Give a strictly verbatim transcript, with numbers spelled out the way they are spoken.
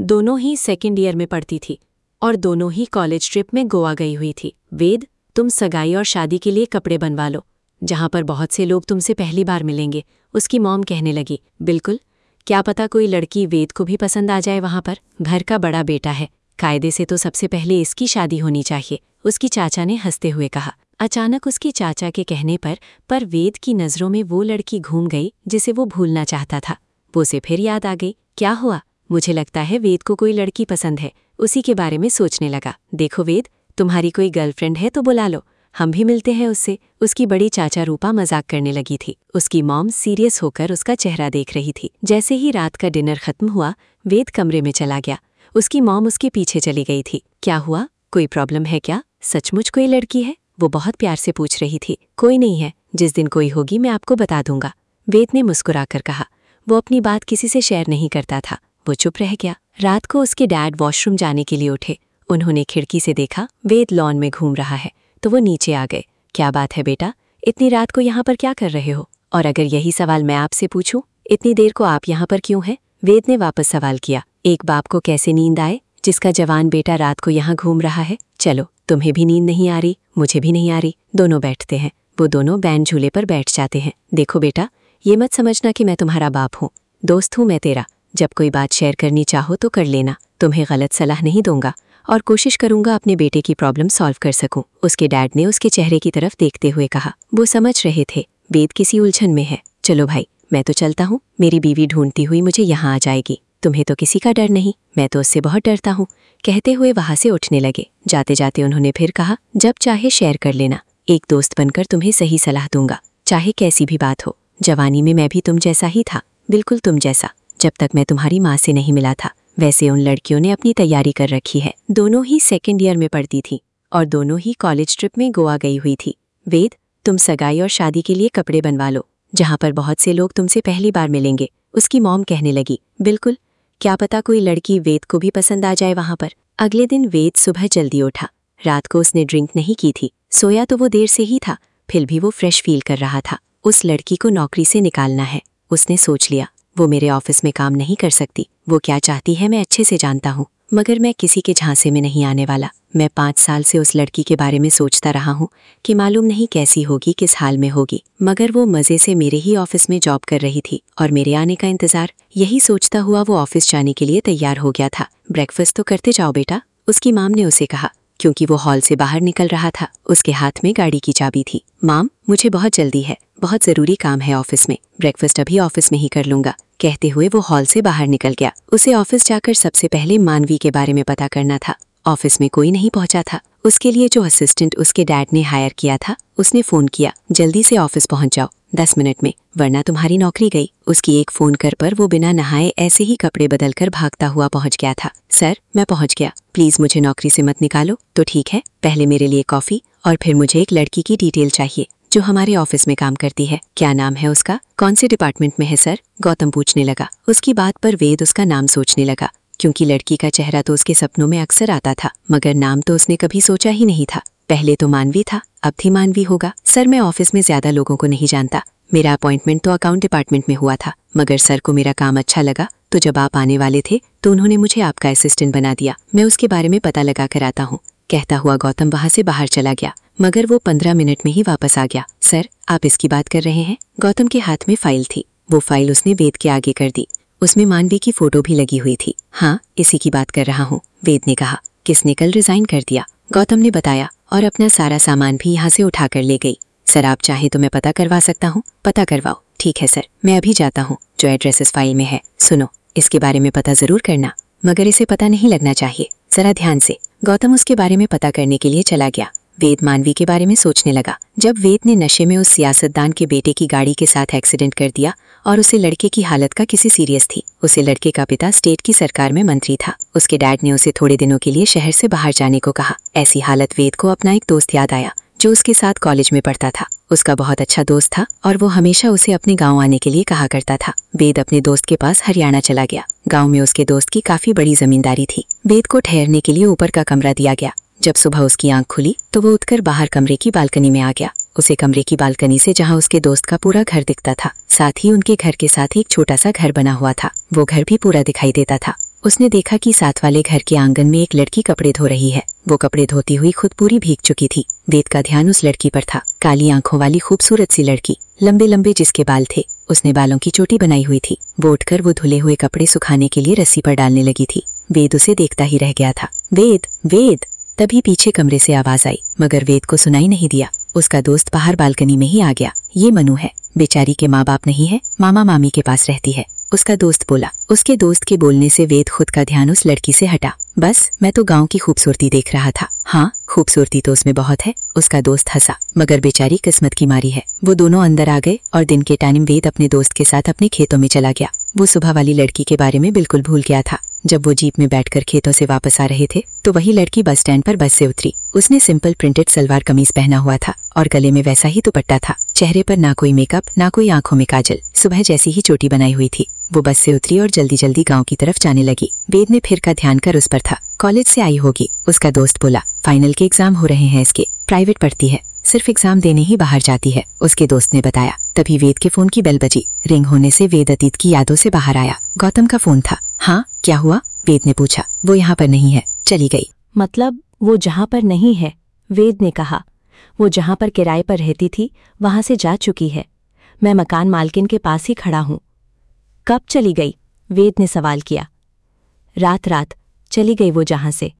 दोनों ही second year में पढ़ती थी और दोनों ही कॉलेज ट्रिप में गोवा गई हुई थी। वेद, तुम सगाई और शादी के लिए कपड़े बनवा लो, जहाँ पर बहुत से लोग तुमसे पहली बार मिलेंगे, उसकी मॉम कहने लगी। बिल्कुल, क्या पता कोई लड़की वेद को भी पसंद आ जाए वहाँ पर। घर का बड़ा बेटा है, कायदे से तो सबसे पहले इसकी शादी होनी चाहिए, उसकी चाचा ने हंसते हुए कहा। अचानक उसकी चाचा के कहने पर पर वेद की नज़रों में वो लड़की घूम गई जिसे वो भूलना चाहता था। वो उसे फिर याद आ गई। क्या हुआ? मुझे लगता है वेद को कोई लड़की पसंद है। उसी के बारे में सोचने लगा। देखो वेद, तुम्हारी कोई गर्लफ्रेंड है तो बुला लो, हम भी मिलते हैं उससे। उसकी बड़ी चाचा रूपा मजाक करने लगी थी। उसकी मॉम सीरियस होकर उसका चेहरा देख रही थी। जैसे ही रात का डिनर खत्म हुआ, वेद कमरे में चला गया। उसकी मॉम उसके पीछे चली गई थी। क्या हुआ? कोई प्रॉब्लम है क्या? सचमुच कोई लड़की है? वो बहुत प्यार से पूछ रही थी। कोई नहीं है, जिस दिन कोई होगी मैं आपको बता दूंगा, वेद ने मुस्कुराकर कहा। वो अपनी बात किसी से शेयर नहीं करता था। वो चुप रह गया। रात को उसके डैड वॉशरूम जाने के लिए उठे। उन्होंने खिड़की से देखा वेद लॉन में घूम रहा है, तो वो नीचे आ गए। क्या बात है बेटा, इतनी रात को यहाँ पर क्या कर रहे हो? और अगर यही सवाल मैं आपसे पूछूं, इतनी देर को आप यहाँ पर क्यों हैं? वेद ने वापस सवाल किया। एक बाप को कैसे नींद आए जिसका जवान बेटा रात को यहाँ घूम रहा है? चलो, तुम्हें भी नींद नहीं आ रही, मुझे भी नहीं आ रही, दोनों बैठते हैं। वो दोनों बैंड झूले पर बैठ जाते हैं। देखो बेटा, ये मत समझना कि मैं तुम्हारा बाप हूँ, दोस्त हूँ मैं तेरा। जब कोई बात शेयर करनी चाहो तो कर लेना, तुम्हें गलत सलाह नहीं दूंगा और कोशिश करूंगा अपने बेटे की प्रॉब्लम सॉल्व कर सकूं। उसके डैड ने उसके चेहरे की तरफ देखते हुए कहा। वो समझ रहे थे वेद किसी उलझन में है। चलो भाई, मैं तो चलता हूँ, मेरी बीवी ढूंढती हुई मुझे यहाँ आ जाएगी। तुम्हें तो किसी का डर नहीं, मैं तो उससे बहुत डरता हूँ, कहते हुए वहां से उठने लगे। जाते जाते उन्होंने फिर कहा, जब चाहे शेयर कर लेना, एक दोस्त बनकर तुम्हें सही सलाह दूंगा, चाहे कैसी भी बात हो। जवानी में मैं भी तुम जैसा ही था, बिल्कुल तुम जैसा, जब तक मैं तुम्हारी माँ से नहीं मिला था। वैसे उन लड़कियों ने अपनी तैयारी कर रखी है। दोनों ही सेकेंड ईयर में पढ़ती थी और दोनों ही कॉलेज ट्रिप में गोवा गई हुई थी। वेद, तुम सगाई और शादी के लिए कपड़े बनवा लो, जहाँ पर बहुत से लोग तुमसे पहली बार मिलेंगे, उसकी मॉम कहने लगी। बिल्कुल, क्या पता कोई लड़की वेद को भी पसंद आ जाए वहाँ पर। अगले दिन वेद सुबह जल्दी उठा। रात को उसने ड्रिंक नहीं की थी, सोया तो वो देर से ही था, फिर भी वो फ्रेश फील कर रहा था। उस लड़की को नौकरी से निकालना है, उसने सोच लिया। वो मेरे ऑफिस में काम नहीं कर सकती, वो क्या चाहती है मैं अच्छे से जानता हूँ, मगर मैं किसी के झांसे में नहीं आने वाला। मैं पाँच साल से उस लड़की के बारे में सोचता रहा हूँ कि मालूम नहीं कैसी होगी, किस हाल में होगी, मगर वो मज़े से मेरे ही ऑफिस में जॉब कर रही थी और मेरे आने का इंतज़ार। यही सोचता हुआ वो ऑफिस जाने के लिए तैयार हो गया था। ब्रेकफास्ट तो करते जाओ बेटा, उसकी माम ने उसे कहा, क्योंकि वो हॉल से बाहर निकल रहा था। उसके हाथ में गाड़ी की चाबी थी। माम, मुझे बहुत जल्दी है, बहुत ज़रूरी काम है ऑफिस में, ब्रेकफास्ट अभी ऑफिस में ही कर लूँगा, कहते हुए वो हॉल से बाहर निकल गया। उसे ऑफिस जाकर सबसे पहले मानवी के बारे में पता करना था। ऑफिस में कोई नहीं पहुंचा था। उसके लिए जो असिस्टेंट उसके डैड ने हायर किया था, उसने फ़ोन किया, जल्दी से ऑफिस पहुंच जाओ दस मिनट में, वरना तुम्हारी नौकरी गई। उसकी एक फ़ोन कर पर वो बिना नहाए ऐसे ही कपड़े बदलकर भागता हुआ पहुंच गया था। सर, मैं पहुंच गया, प्लीज़ मुझे नौकरी से मत निकालो। तो ठीक है, पहले मेरे लिए कॉफ़ी और फिर मुझे एक लड़की की डिटेल चाहिए जो हमारे ऑफिस में काम करती है। क्या नाम है उसका? कौन से डिपार्टमेंट में है सर? गौतम पूछने लगा। उसकी बात पर वेद उसका नाम सोचने लगा, क्योंकि लड़की का चेहरा तो उसके सपनों में अक्सर आता था, मगर नाम तो उसने कभी सोचा ही नहीं था। पहले तो मानवी था, अब भी मानवी होगा। सर, मैं ऑफिस में ज्यादा लोगों को नहीं जानता, मेरा अपॉइंटमेंट तो अकाउंट डिपार्टमेंट में हुआ था, मगर सर को मेरा काम अच्छा लगा, तो जब आप आने वाले थे तो उन्होंने मुझे आपका असिस्टेंट बना दिया। मैं उसके बारे में पता लगा कर आता हूँ, कहता हुआ गौतम वहां से बाहर चला गया, मगर वो पंद्रह मिनट में ही वापस आ गया। सर, आप इसकी बात कर रहे हैं? गौतम के हाथ में फाइल थी, वो फाइल उसने वेद के आगे कर दी। उसमें मानवी की फोटो भी लगी हुई थी। हाँ, इसी की बात कर रहा हूँ, वेद ने कहा। किसने कल रिजाइन कर दिया? गौतम ने बताया, और अपना सारा सामान भी यहाँ से उठा कर ले गई। सर, आप चाहें तो मैं पता करवा सकता हूँ। पता करवाओ। ठीक है सर, मैं अभी जाता हूँ, जो एड्रेस इस फाइल में है। सुनो, इसके बारे में पता जरूर करना, मगर इसे पता नहीं लगना चाहिए, जरा ध्यान से। गौतम उसके बारे में पता करने के लिए चला गया। वेद मानवी के बारे में सोचने लगा। जब वेद ने नशे में उस सियासतदान के बेटे की गाड़ी के साथ एक्सीडेंट कर दिया और उसे लड़के की हालत का किसी सीरियस थी। उसे लड़के का पिता स्टेट की सरकार में मंत्री था। उसके डैड ने उसे थोड़े दिनों के लिए शहर से बाहर जाने को कहा। ऐसी हालत वेद को अपना एक दोस्त याद आया जो उसके साथ कॉलेज में पढ़ता था। उसका बहुत अच्छा दोस्त था और वो हमेशा उसे अपने गाँव आने के लिए कहा करता था। वेद अपने दोस्त के पास हरियाणा चला गया। गाँव में उसके दोस्त की काफी बड़ी जमींदारी थी। वेद को ठहरने के लिए ऊपर का कमरा दिया गया। जब सुबह उसकी आंख खुली तो वो उठकर बाहर कमरे की बालकनी में आ गया। उसे कमरे की बालकनी से जहां उसके दोस्त का पूरा घर दिखता था, साथ ही उनके घर के साथ एक छोटा सा घर बना हुआ था। वो घर भी पूरा दिखाई देता था। उसने देखा कि साथ वाले घर के आंगन में एक लड़की कपड़े धो रही है। वो कपड़े धोती हुई खुद पूरी भीग चुकी थी। वेद का ध्यान उस लड़की पर था। काली आंखों वाली खूबसूरत सी लड़की, लंबे लंबे जिसके बाल थे। उसने बालों की चोटी बनाई हुई थी। वो उठकर वो धुले हुए कपड़े सुखाने के लिए रस्सी पर डालने लगी थी। वेद उसे देखता ही रह गया था। वेद, वेद। तभी पीछे कमरे से आवाज आई, मगर वेद को सुनाई नहीं दिया। उसका दोस्त बाहर बालकनी में ही आ गया। ये मनु है, बेचारी के माँ बाप नहीं है, मामा मामी के पास रहती है, उसका दोस्त बोला। उसके दोस्त के बोलने से वेद खुद का ध्यान उस लड़की से हटा। बस मैं तो गांव की खूबसूरती देख रहा था। हाँ, खूबसूरती तो उसमें बहुत है, उसका दोस्त हंसा, मगर बेचारी किस्मत की मारी है। वो दोनों अंदर आ गए और दिन के टाइम वेद अपने दोस्त के साथ अपने खेतों में चला गया। वो सुबह वाली लड़की के बारे में बिल्कुल भूल गया था। जब वो जीप में बैठकर खेतों से वापस आ रहे थे तो वही लड़की बस स्टैंड पर बस से उतरी। उसने सिंपल प्रिंटेड सलवार कमीज पहना हुआ था और गले में वैसा ही दुपट्टा था। चेहरे पर ना कोई मेकअप, ना कोई आंखों में काजल, सुबह जैसी ही चोटी बनाई हुई थी। वो बस से उतरी और जल्दी जल्दी गांव की तरफ जाने लगी। वेद ने फिर का ध्यान कर उस पर था। कॉलेज से आई होगी, उसका दोस्त बोला। फाइनल के एग्जाम हो रहे हैं इसके, प्राइवेट पढ़ती है, सिर्फ एग्जाम देने ही बाहर जाती है, उसके दोस्त ने बताया। तभी वेद के फोन की बेल बजी। रिंग होने से वेद अतीत की यादों से बाहर आया। गौतम का फोन था। हाँ, क्या हुआ? वेद ने पूछा। वो यहाँ पर नहीं है, चली गई। मतलब वो जहाँ पर नहीं है? वेद ने कहा। वो जहाँ पर किराए पर रहती थी वहां से जा चुकी है। मैं मकान मालकिन के पास ही खड़ा हूँ। कब चली गई? वेद ने सवाल किया। रात रात चली गई वो जहां से।